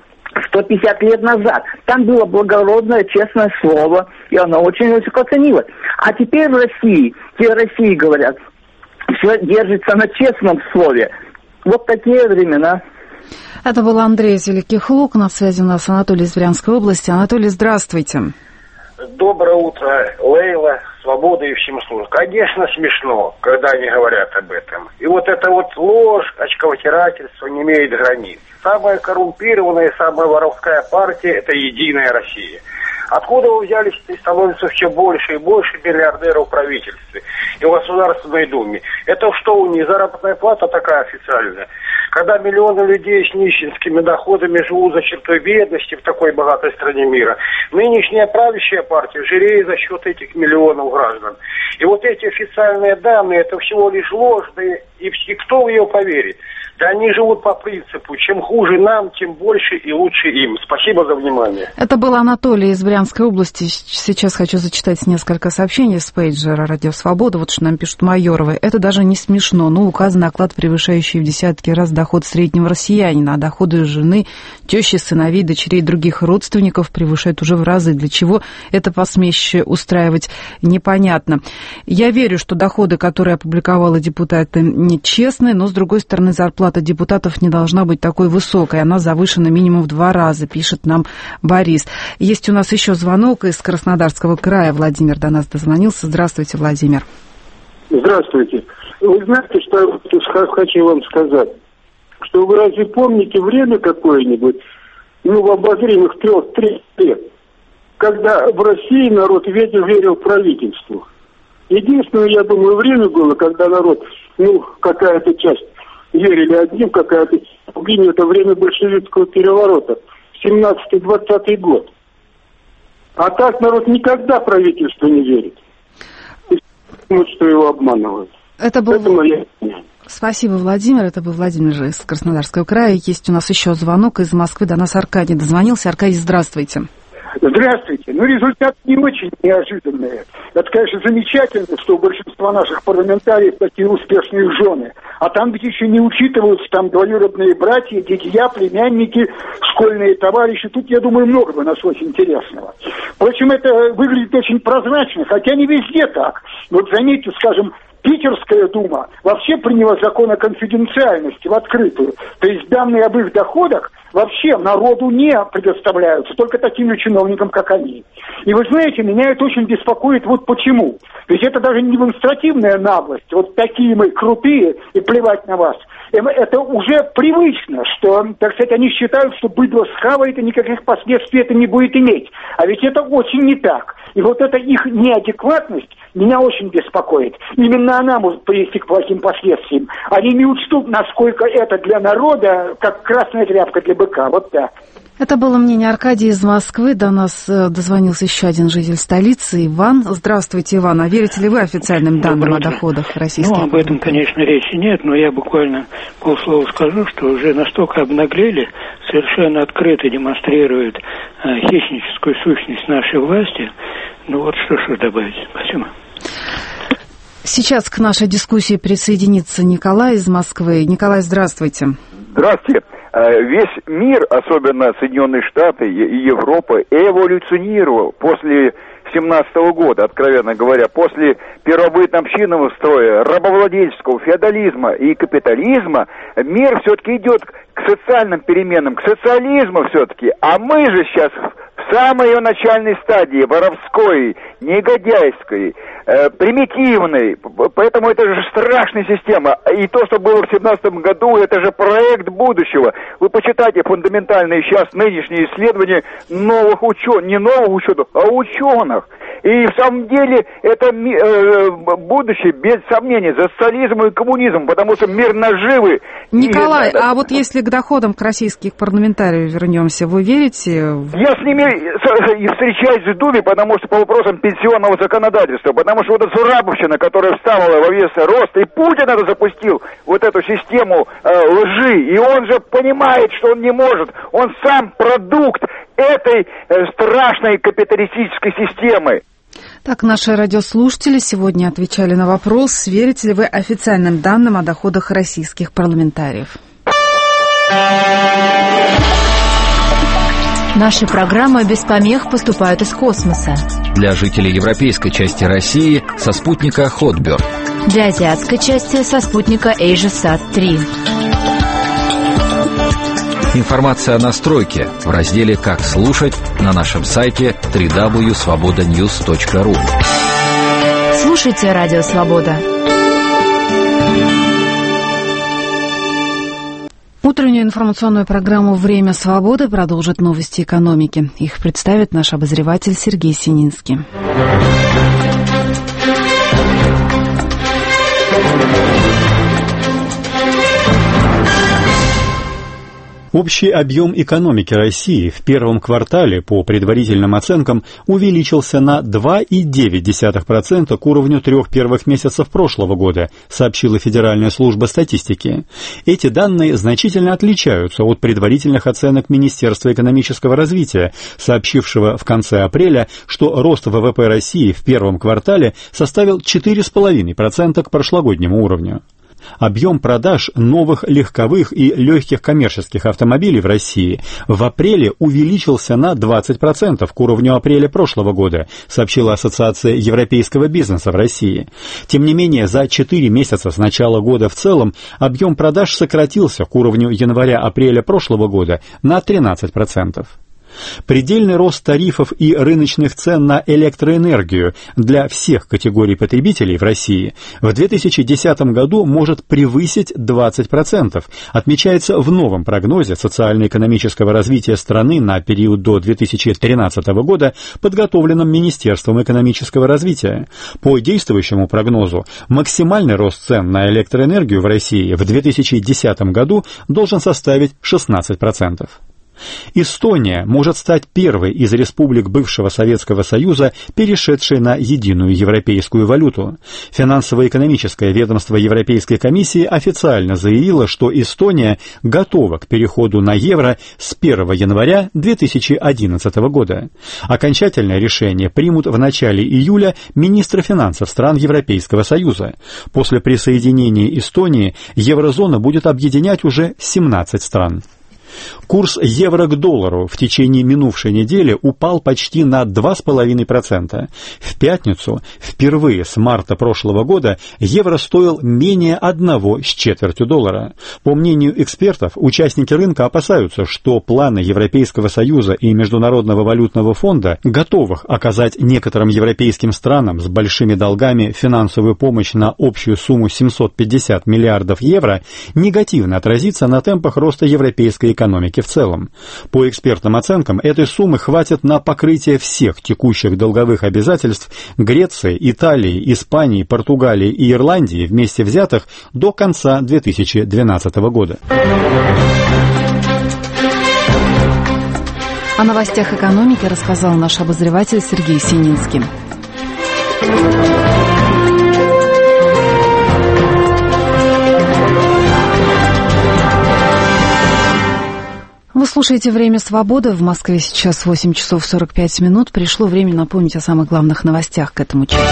сто пятьдесят лет назад. Там было благородное, честное слово, и оно очень высоко ценилось. А теперь в России, те в России говорят, все держится на честном слове. Вот такие времена. Это был Андрей из Великих Луг. На связи у нас Анатолий из Брянской области. Анатолий, здравствуйте. Доброе утро, Лейла, Свобода и всем службам. Конечно, смешно, когда они говорят об этом. И вот эта вот ложь, очковтирательство не имеет границ. Самая коррумпированная, самая воровская партия – это «Единая Россия». Откуда вы взялись, и становится все больше и больше миллиардеров в правительстве и в Государственной Думе? Это что, у них заработная плата такая официальная? Когда миллионы людей с нищенскими доходами живут за чертой бедности в такой богатой стране мира, нынешняя правящая партия жиреет за счет этих миллионов граждан. И вот эти официальные данные, это всего лишь ложь, да и, и кто в ее поверит? Да они живут по принципу, чем хуже нам, тем больше и лучше им. Спасибо за внимание. Это был Анатолий из Брянской области. Сейчас хочу зачитать несколько сообщений с пейджера «Радио Свобода». Вот что нам пишут Майоровы. Это даже не смешно. Ну, указан оклад, превышающий в десятки раз доход среднего россиянина, а доходы жены, тещи, сыновей, дочерей других родственников превышают уже в разы. Для чего это посмешище устраивать, непонятно. Я верю, что доходы, которые опубликовали депутаты, нечестные, но, с другой стороны, зарплата депутатов не должна быть такой высокой. Она завышена минимум в два раза, пишет нам Борис. Есть у нас еще звонок из Краснодарского края. Владимир до нас дозвонился. Здравствуйте, Владимир. Здравствуйте. Вы знаете, что я хочу вам сказать? Что вы разве помните время какое-нибудь, ну, в обозримых трех-трех лет, когда в России народ верил, верил правительству? Единственное, я думаю, время было, когда народ, ну, какая-то часть верили одним, какая-то другим, это время большевистского переворота, семнадцатый-двадцатый год. А так народ никогда правительству не верит. И думает, что его обманывают. Это был... Это моя... Спасибо, Владимир. Это был Владимир же из Краснодарского края. Есть у нас еще звонок из Москвы. До нас Аркадий дозвонился. Аркадий, здравствуйте. Здравствуйте. Ну, результаты не очень неожиданные. Это, конечно, замечательно, что у большинства наших парламентариев такие успешные жены. А там ведь еще не учитываются там двоюродные братья, дядья, племянники, школьные товарищи. Тут, я думаю, много бы нашлось интересного. Впрочем, это выглядит очень прозрачно, хотя не везде так. Вот заметьте, скажем, Питерская дума вообще приняла закон о конфиденциальности в открытую. То есть данные об их доходах вообще народу не предоставляются, только таким же чиновникам, как они. И вы знаете, меня это очень беспокоит вот почему. То есть это даже не демонстративная наглость, вот такие мы крутые и плевать на вас. Это уже привычно, что, так сказать, они считают, что быдло схавает и никаких последствий это не будет иметь. А ведь это очень не так. И вот эта их неадекватность меня очень беспокоит. Именно она может привести к плохим последствиям. Они не учтут, насколько это для народа, как красная тряпка для быка. Вот так. Это было мнение Аркадия из Москвы. До нас дозвонился еще один житель столицы, Иван. Здравствуйте, Иван. А верите ли вы официальным данным о доходах российских? Ну, об этом, конечно, речи нет, но я буквально полслова скажу, что уже настолько обнаглели, совершенно открыто демонстрируют э, хищническую сущность нашей власти. Ну вот что ж добавить. Спасибо. Сейчас к нашей дискуссии присоединится Николай из Москвы. Николай, здравствуйте. Здравствуйте. Весь мир, особенно Соединенные Штаты и Европа, эволюционировал после семнадцатого года, откровенно говоря, после первобытно-общинного строя, рабовладельческого, феодализма и капитализма, мир все-таки идет к социальным переменам, к социализму все-таки, а мы же сейчас в самой ее начальной стадии, воровской, негодяйской. э, примитивный, поэтому это же страшная система. И то, что было в семнадцатом году, это же проект будущего. Вы почитайте фундаментальные сейчас нынешние исследования новых ученых, не новых ученых, а ученых. И в самом деле это э, будущее, без сомнения, за социализмом и коммунизмом, потому что мир наживы. Николай, и, а вот если к доходам к российских парламентариев вернемся, вы верите? В... Я с ними встречаюсь в Думе, потому что по вопросам пенсионного законодательства, потому что вот эта Зурабовщина, которая встала во весь рост, и Путин это запустил, вот эту систему э, лжи, и он же понимает, что он не может, он сам продукт этой э, страшной капиталистической системы. Так, наши радиослушатели сегодня отвечали на вопрос, верите ли вы официальным данным о доходах российских парламентариев. Наши программы без помех поступают из космоса. Для жителей европейской части России со спутника Hotbird. Для азиатской части со спутника AsiaSat три. Информация о настройке в разделе «Как слушать» на нашем сайте дабл ю дабл ю дабл ю точка свобода ньюс точка ру. Слушайте Радио Свобода. Утреннюю информационную программу «Время свободы» продолжат новости экономики. Их представит наш обозреватель Сергей Сининский. Общий объем экономики России в первом квартале, по предварительным оценкам, увеличился на два целых девять десятых процента к уровню трех первых месяцев прошлого года, сообщила Федеральная служба статистики. Эти данные значительно отличаются от предварительных оценок Министерства экономического развития, сообщившего в конце апреля, что рост ВВП России в первом квартале составил четыре целых пять десятых процента к прошлогоднему уровню. Объем продаж новых легковых и легких коммерческих автомобилей в России в апреле увеличился на двадцать процентов к уровню апреля прошлого года, сообщила Ассоциация европейского бизнеса в России. Тем не менее, за четыре месяца с начала года в целом объем продаж сократился к уровню января-апреля прошлого года на тринадцать процентов. Предельный рост тарифов и рыночных цен на электроэнергию для всех категорий потребителей в России в две тысячи десятом году может превысить двадцать процентов, отмечается в новом прогнозе социально-экономического развития страны на период до две тысячи тринадцатого года, подготовленном Министерством экономического развития. По действующему прогнозу, максимальный рост цен на электроэнергию в России в две тысячи десятом году должен составить шестнадцать процентов. Эстония может стать первой из республик бывшего Советского Союза, перешедшей на единую европейскую валюту. Финансово-экономическое ведомство Европейской комиссии официально заявило, что Эстония готова к переходу на евро с первого января две тысячи одиннадцатого года. Окончательное решение примут в начале июля министры финансов стран Европейского Союза. После присоединения Эстонии еврозона будет объединять уже семнадцать стран. Курс евро к доллару в течение минувшей недели упал почти на два целых пять десятых процента. В пятницу, впервые с марта прошлого года, евро стоил менее одного с четвертью доллара. По мнению экспертов, участники рынка опасаются, что планы Европейского Союза и Международного валютного фонда, готовых оказать некоторым европейским странам с большими долгами финансовую помощь на общую сумму семьсот пятьдесят миллиардов евро, негативно отразится на темпах роста европейской экономики. экономики в целом. По экспертным оценкам, этой суммы хватит на покрытие всех текущих долговых обязательств Греции, Италии, Испании, Португалии и Ирландии вместе взятых до конца две тысячи двенадцатого года. О новостях экономики рассказал наш обозреватель Сергей Сининский. Вы слушаете «Время свободы». В Москве сейчас восемь часов сорок пять минут. Пришло время напомнить о самых главных новостях к этому часу.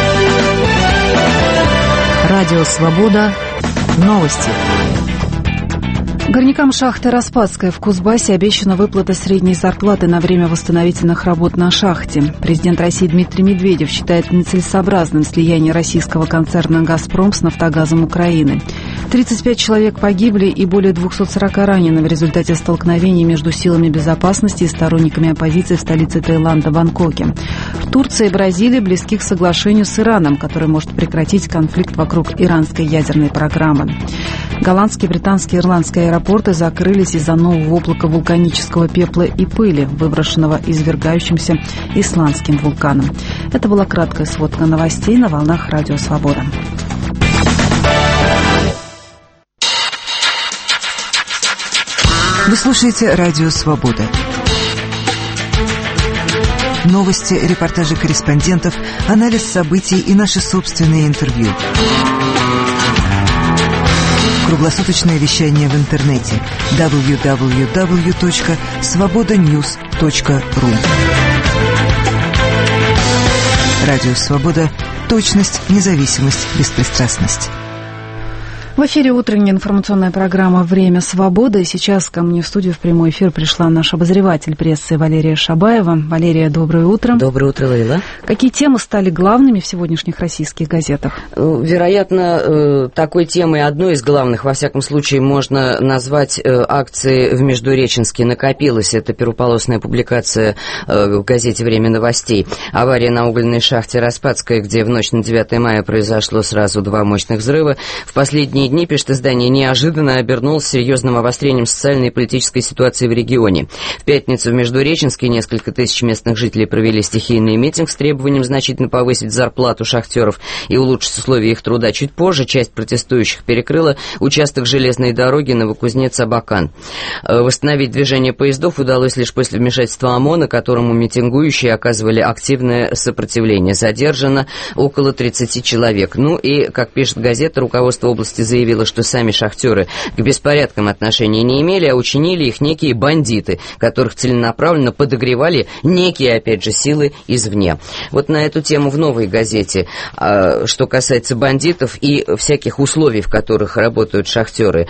Радио «Свобода». Новости. Горнякам шахты «Распадская» в Кузбассе обещана выплата средней зарплаты на время восстановительных работ на шахте. Президент России Дмитрий Медведев считает нецелесообразным слияние российского концерна «Газпром» с «Нафтогазом» Украины. тридцать пять человек погибли и более двести сорок ранены в результате столкновений между силами безопасности и сторонниками оппозиции в столице Таиланда, Бангкоке. Турция и Бразилия близки к соглашению с Ираном, который может прекратить конфликт вокруг иранской ядерной программы. Голландские, британские и ирландские аэропорты закрылись из-за нового облака вулканического пепла и пыли, выброшенного извергающимся исландским вулканом. Это была краткая сводка новостей на волнах Радио Свобода. Вы слушаете Радио Свобода. Новости, репортажи корреспондентов, анализ событий и наши собственные интервью. Круглосуточное вещание в интернете дабл ю дабл ю дабл ю точка свобода ньюс точка ру. Радио Свобода. Точность, независимость, беспристрастность. В эфире утренняя информационная программа «Время свободы». И сейчас ко мне в студию в прямой эфир пришла наш обозреватель прессы Валерия Шабаева. Валерия, доброе утро. Доброе утро, Лейла. Какие темы стали главными в сегодняшних российских газетах? Вероятно, такой темой, одной из главных, во всяком случае, можно назвать акции в Междуреченске «Накопилось». Это первополосная публикация в газете «Время новостей». Авария на угольной шахте Распадской, где в ночь на девятое мая произошло сразу два мощных взрыва. В последние дни, пишет издание, неожиданно обернулся серьезным обострением социальной и политической ситуации в регионе. В пятницу в Междуреченске несколько тысяч местных жителей провели стихийный митинг с требованием значительно повысить зарплату шахтеров и улучшить условия их труда. Чуть позже часть протестующих перекрыла участок железной дороги Новокузнец-Абакан. Восстановить движение поездов удалось лишь после вмешательства ОМОНа, которому митингующие оказывали активное сопротивление. Задержано около тридцати человек. Ну и, как пишет газета, руководство области заявило, заявила, что сами шахтеры к беспорядкам отношения не имели, а учинили их некие бандиты, которых целенаправленно подогревали некие, опять же, силы извне. Вот на эту тему в «Новой газете», что касается бандитов и всяких условий, в которых работают шахтеры.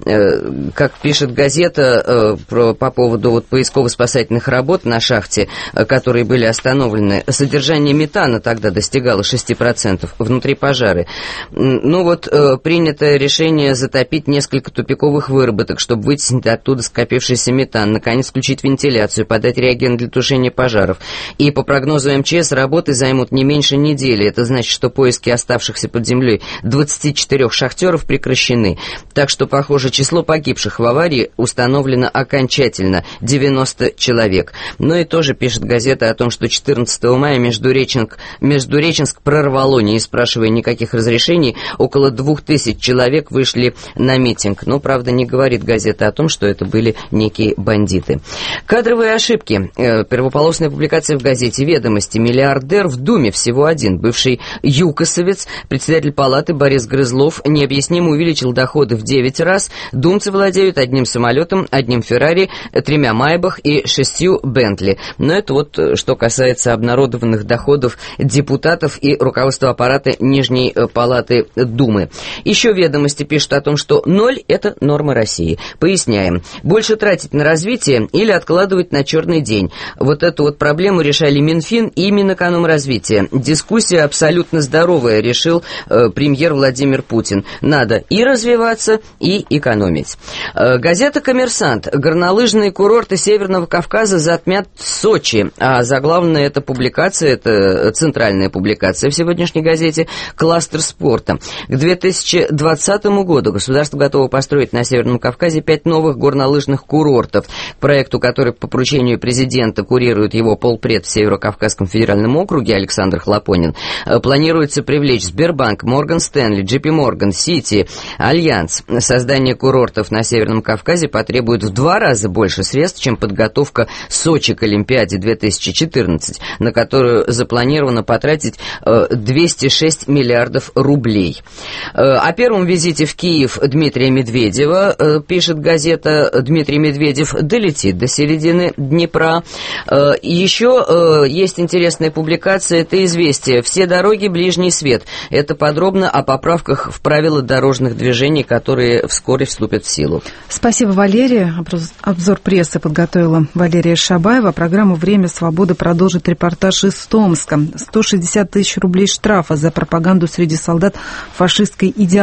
Как пишет газета по поводу вот поисково-спасательных работ на шахте, которые были остановлены, содержание метана тогда достигало шесть процентов, внутри пожары. Ну вот, принято решение затопить несколько тупиковых выработок, чтобы вытеснить оттуда скопившийся метан, наконец включить вентиляцию, подать реагент для тушения пожаров. И по прогнозу эм че эс работы займут не меньше недели. Это значит, что поиски оставшихся под землей двадцати четырёх шахтеров прекращены. Так что, похоже, число погибших в аварии установлено окончательно — девяносто человек. Ну и тоже пишет газета о том, что четырнадцатого мая Междуреченск, Междуреченск прорвало, не спрашивая никаких разрешений, около двух тысяч человек вышли на митинг. Но, правда, не говорит газета о том, что это были некие бандиты. Кадровые ошибки. Первополосная публикация в газете «Ведомости». Миллиардер в Думе всего один. Бывший юкосовец, председатель палаты Борис Грызлов, необъяснимо увеличил доходы в девять раз. Думцы владеют одним самолетом, одним Феррари, тремя Майбах и шестью Бентли. Но это вот что касается обнародованных доходов депутатов и руководства аппарата Нижней палаты Думы. Еще «Ведомости» пишут о том, что ноль – это норма России. Поясняем. Больше тратить на развитие или откладывать на черный день. Вот эту вот проблему решали Минфин и Минэкономразвития. Дискуссия абсолютно здоровая, решил э, премьер Владимир Путин. Надо и развиваться, и экономить. Э, газета «Коммерсант». Горнолыжные курорты Северного Кавказа затмят Сочи. А заглавная эта публикация, это центральная публикация в сегодняшней газете, кластер спорта. К две тысячи двадцатому году государство готово построить на Северном Кавказе пять новых горнолыжных курортов. К проекту, который по поручению президента курирует его полпред в Северо-Кавказском федеральном округе Александр Хлопонин, планируется привлечь Сбербанк, Морган Стэнли, джей пи Морган, Сити, Альянс. Создание курортов на Северном Кавказе потребует в два раза больше средств, чем подготовка Сочи к Олимпиаде две тысячи четырнадцать, на которую запланировано потратить двести шесть миллиардов рублей. О первом визите в Киев Дмитрия Медведева, пишет газета, Дмитрий Медведев долетит до середины Днепра. Еще есть интересная публикация, это «Известия». Все дороги — ближний свет. Это подробно о поправках в правила дорожных движений, которые вскоре вступят в силу. Спасибо, Валерия. Обзор прессы подготовила Валерия Шабаева. Программу «Время свободы» продолжит репортаж из Томска. сто шестьдесят тысяч рублей штрафа за пропаганду среди солдат фашистской идеологии.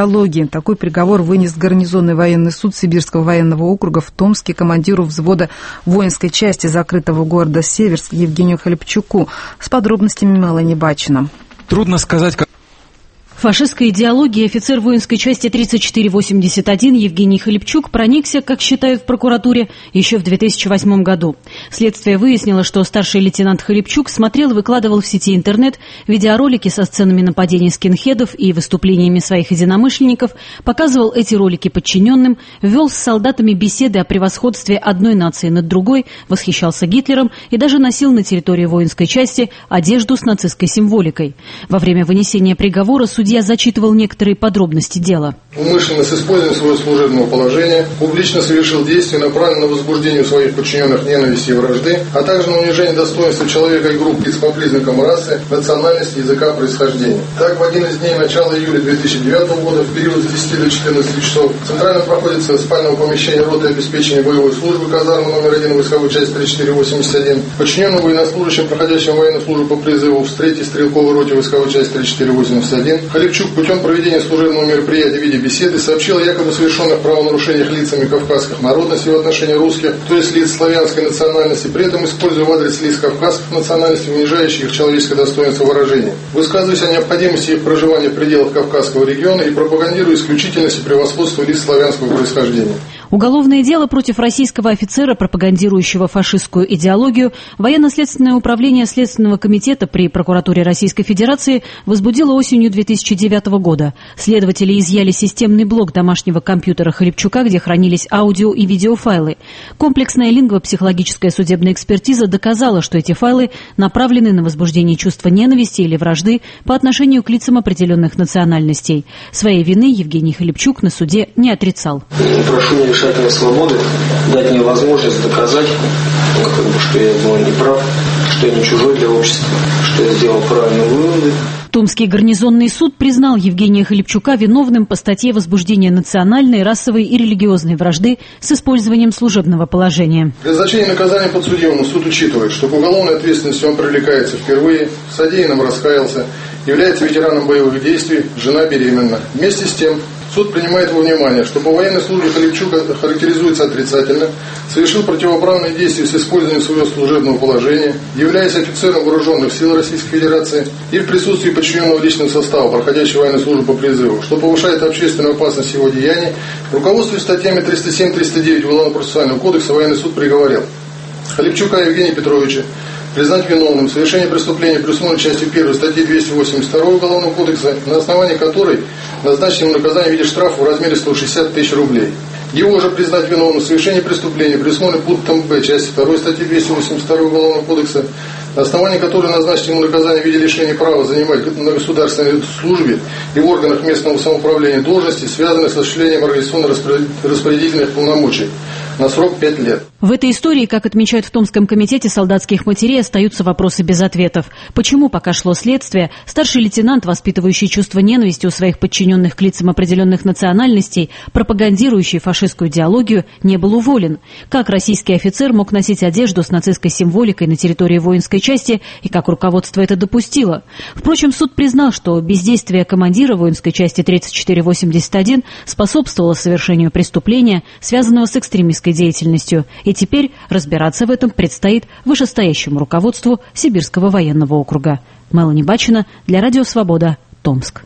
судьи. Такой приговор вынес гарнизонный военный суд Сибирского военного округа в Томске командиру взвода воинской части закрытого города Северск Евгению Хлебчуку. С подробностями Мелани Бачина. Трудно сказать, как... Фашистской идеологией офицер воинской части тридцать четыре восемьдесят один Евгений Хлебчук проникся, как считают в прокуратуре, еще в две тысячи восьмом году. Следствие выяснило, что старший лейтенант Хлебчук смотрел и выкладывал в сети интернет видеоролики со сценами нападений скинхедов и выступлениями своих единомышленников, показывал эти ролики подчиненным, вел с солдатами беседы о превосходстве одной нации над другой, восхищался Гитлером и даже носил на территории воинской части одежду с нацистской символикой. Во время вынесения приговора судья зачитывал некоторые подробности дела. Умышленно с использованием своего служебного положения публично совершил действия, направленные на возбуждение у своих подчиненных ненависти и вражды, а также на унижение достоинства человека и групп лиц по признакам расы, национальности, языка, происхождения. Так, в один из дней начала июля две тысячи девятого года, в период с десяти до четырнадцати часов, в центральном проходе спального помещения роты обеспечения боевой службы казармы номер один войсковой части тридцать четыре восемьдесят один, подчиненным военнослужащим, проходящим военную службу по призыву в третьей стрелковой роте войсковой части тридцать четыре восемьдесят один, Хлебчук путем проведения служебного мероприятия в виде беседы сообщил о якобы совершенных правонарушениях лицами кавказских народностей в отношении русских, то есть лиц славянской национальности, при этом используя в адрес лиц кавказских национальностей унижающие их человеческое достоинство выражения, высказываясь о необходимости их проживания в пределах Кавказского региона и пропагандируя исключительность и превосходство лиц славянского происхождения. Уголовное дело против российского офицера, пропагандирующего фашистскую идеологию, военно-следственное управление Следственного комитета при прокуратуре Российской Федерации возбудило осенью две тысячи девятого года. Следователи изъяли системный блок домашнего компьютера Хлебчука, где хранились аудио и видеофайлы. Комплексная лингвопсихологическая судебная экспертиза доказала, что эти файлы направлены на возбуждение чувства ненависти или вражды по отношению к лицам определенных национальностей. Своей вины Евгений Хлебчук на суде не отрицал. Прошу не лишать меня свободы, дать мне возможность доказать, ну, как бы, что я был неправ, что я не чужой для общества, что я сделал правильные выводы. Томский гарнизонный суд признал Евгения Хлебчука виновным по статье возбуждения национальной, расовой и религиозной вражды с использованием служебного положения. Для назначения наказания подсудимому суд учитывает, что к уголовной ответственности он привлекается впервые, в содеянном раскаялся, является ветераном боевых действий, жена беременна. Вместе с тем, суд принимает во внимание, что по военной службе Хлебчука характеризуется отрицательно, совершил противоправные действия с использованием своего служебного положения, являясь офицером вооруженных сил Российской Федерации и в присутствии подчиненного личного состава, проходящего военную службу по призыву, что повышает общественную опасность его деяний, руководствуясь статьями триста семь триста девять Уголовно-процессуального кодекса, военный суд приговорил Хлебчука Евгения Петровича признать виновным в совершении преступления, предусмотренной частью первой статьи двести восемьдесят два Уголовного кодекса, на основании которой назначено ему наказание в виде штрафа в размере сто шестьдесят тысяч рублей. Его же признать виновным в совершении преступления, предусмотренной пунктом Б части второй статьи двести восемьдесят два Уголовного кодекса, на основании которой назначить ему наказание в виде лишения права занимать на государственной службе и в органах местного самоуправления должности, связанные с осуществлением организационно-распорядительных полномочий на срок пять лет. В этой истории, как отмечают в Томском комитете солдатских матерей, остаются вопросы без ответов. Почему, пока шло следствие, старший лейтенант, воспитывающий чувство ненависти у своих подчиненных к лицам определенных национальностей, пропагандирующий фашистскую идеологию, не был уволен? Как российский офицер мог носить одежду с нацистской символикой на территории воинской части и как руководство это допустило? Впрочем, суд признал, что бездействие командира воинской части тридцать четыре восемьдесят один способствовало совершению преступления, связанного с экстремистской деятельностью. И теперь разбираться в этом предстоит вышестоящему руководству Сибирского военного округа. Мелани Бачина для Радио Свобода, Томск.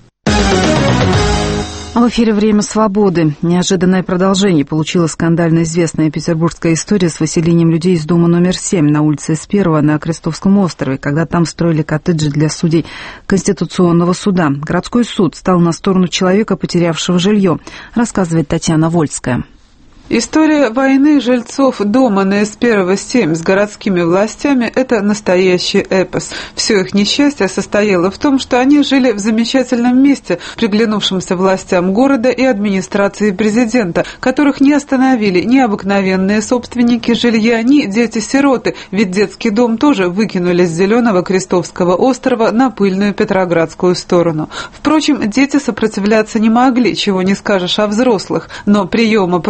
В эфире «Время свободы». Неожиданное продолжение получила скандально известная петербургская история с выселением людей из дома номер семь на улице Эсперова на Крестовском острове, когда там строили коттеджи для судей Конституционного суда. Городской суд стал на сторону человека, потерявшего жилье, рассказывает Татьяна Вольская. История войны жильцов дома на Эсперова семь с городскими властями – это настоящий эпос. Все их несчастье состояло в том, что они жили в замечательном месте, приглянувшемся властям города и администрации президента, которых не остановили ни обыкновенные собственники жилья, ни дети-сироты, ведь детский дом тоже выкинули с зеленого Крестовского острова на пыльную Петроградскую сторону. Впрочем, дети сопротивляться не могли, чего не скажешь о взрослых, но приема против лодки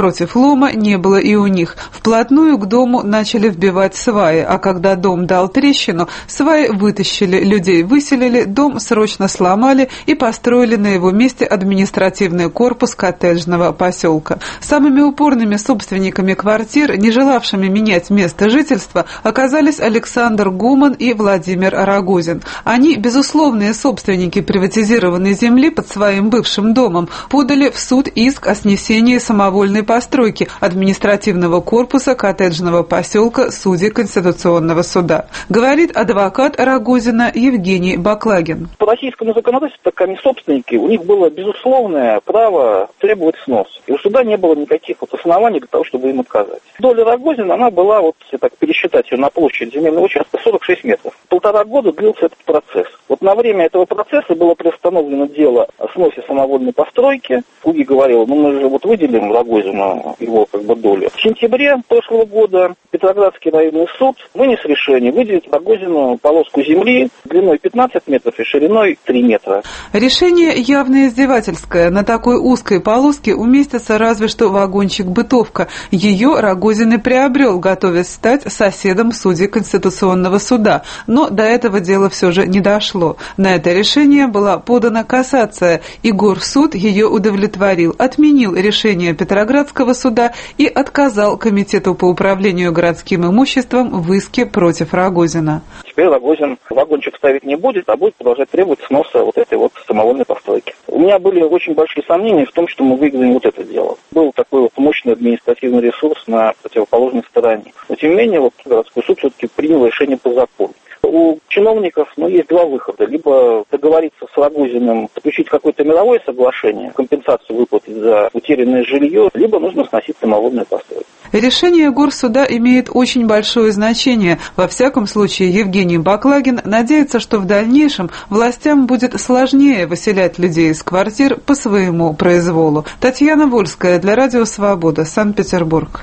разлома не было и у них. Вплотную к дому начали вбивать сваи, а когда дом дал трещину, сваи вытащили, людей выселили, дом срочно сломали и построили на его месте административный корпус коттеджного поселка. Самыми упорными собственниками квартир, не желавшими менять место жительства, оказались Александр Гуман и Владимир Рогозин. Они, безусловные собственники приватизированной земли под своим бывшим домом, подали в суд иск о снесении самовольной постройки административного корпуса коттеджного поселка судей Конституционного суда. Говорит адвокат Рогозина Евгений Баклагин. По российскому законодательству, так как они собственники, у них было безусловное право требовать снос. И у суда не было никаких вот оснований для того, чтобы им отказать. Доля Рогозина, она была, вот, если так пересчитать ее на площадь земельного участка, сорок шесть метров. Полтора года длился этот процесс. Вот на время этого процесса было приостановлено дело о сносе самовольной постройки. Куги говорил, ну мы же вот выделим Рогозину его как бы долю. В сентябре прошлого года Петроградский районный суд вынес решение выделить Рогозину полоску земли длиной пятнадцать метров и шириной три метра. Решение явно издевательское. На такой узкой полоске уместится разве что вагончик-бытовка. Ее Рогозин и приобрел, готовясь стать соседом судей Конституционного суда. Но до этого дела все же не дошло. На это решение была подана кассация, и горсуд ее удовлетворил, отменил решение Петроградского суда и отказал Комитету по управлению городским имуществом в иске против Рогозина. Теперь Рогозин вагончик ставить не будет, а будет продолжать требовать сноса вот этой вот самовольной постройки. У меня были очень большие сомнения в том, что мы выиграем вот это дело. Был такой вот мощный административный ресурс на противоположной стороне. Но тем не менее, вот городской суд все-таки принял решение по закону. У чиновников, ну, есть два выхода. Либо договориться с Рогозиным, заключить какое-то мировое соглашение, компенсацию выплатить за утерянное жилье, либо нужно сносить самовольную постройку. Решение горсуда имеет очень большое значение. Во всяком случае, Евгений Баклагин надеется, что в дальнейшем властям будет сложнее выселять людей из квартир по своему произволу. Татьяна Вольская для Радио Свобода, Санкт-Петербург.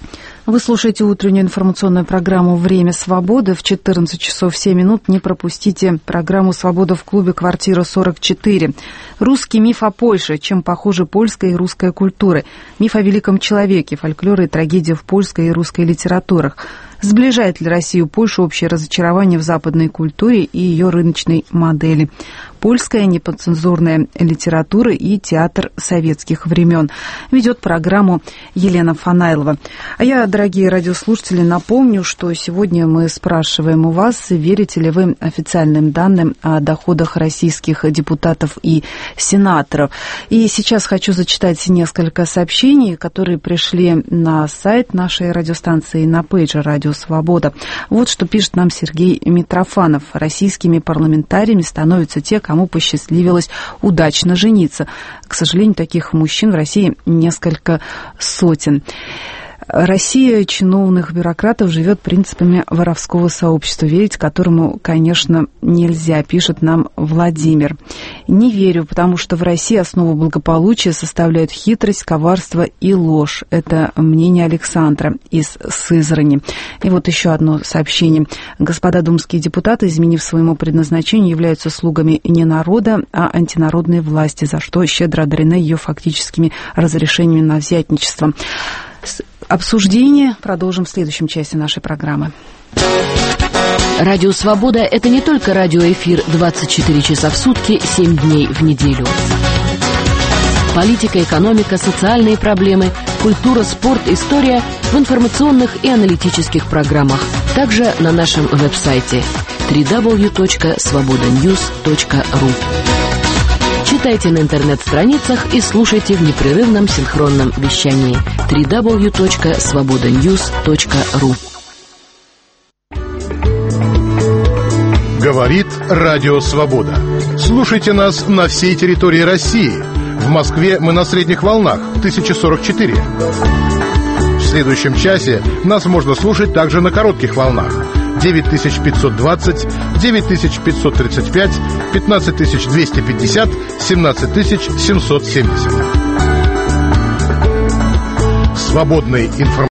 Вы слушаете утреннюю информационную программу «Время свободы». В четырнадцать часов семь минут не пропустите программу «Свобода в клубе «Квартира сорок четыре». Русский миф о Польше. Чем похожи польская и русская культуры. Миф о великом человеке. Фольклор и трагедия в польской и русской литературах. Сближает ли Россию и Польшу общее разочарование в западной культуре и ее рыночной модели? Польская неподцензурная литература и театр советских времен. Ведет программу Елена Фанайлова. А я, дорогие радиослушатели, напомню, что сегодня мы спрашиваем у вас, верите ли вы официальным данным о доходах российских депутатов и сенаторов. И сейчас хочу зачитать несколько сообщений, которые пришли на сайт нашей радиостанции, на пейджер «Радио Свобода». Вот что пишет нам Сергей Митрофанов. Российскими парламентариями становятся те, кому посчастливилось удачно жениться. К сожалению, таких мужчин в России несколько сотен. Россия чиновных бюрократов живет принципами воровского сообщества, верить которому, конечно, нельзя, пишет нам Владимир. Не верю, потому что в России основу благополучия составляют хитрость, коварство и ложь. Это мнение Александра из Сызрани. И вот еще одно сообщение. Господа думские депутаты, изменив своему предназначению, являются слугами не народа, а антинародной власти, за что щедро одарены ее фактическими разрешениями на взятничество. Обсуждение продолжим в следующем части нашей программы. Радио «Свобода» — это не только радиоэфир двадцать четыре часа в сутки, семь дней в неделю. Политика, экономика, социальные проблемы, культура, спорт, история в информационных и аналитических программах. Также на нашем веб-сайте дабл ю дабл ю дабл ю точка свобода ньюс точка ру. Читайте на интернет-страницах и слушайте в непрерывном синхронном вещании дабл ю дабл ю дабл ю точка свобода ньюс точка ру. Говорит Радио Свобода. Слушайте нас на всей территории России. В Москве мы на средних волнах тысяча сорок четыре. В следующем часе нас можно слушать также на коротких волнах. девять тысяч пятьсот двадцать, девять тысяч пятьсот тридцать пять, пятнадцать тысяч двести пятьдесят, семнадцать тысяч семьсот семьдесят. Свободный информационный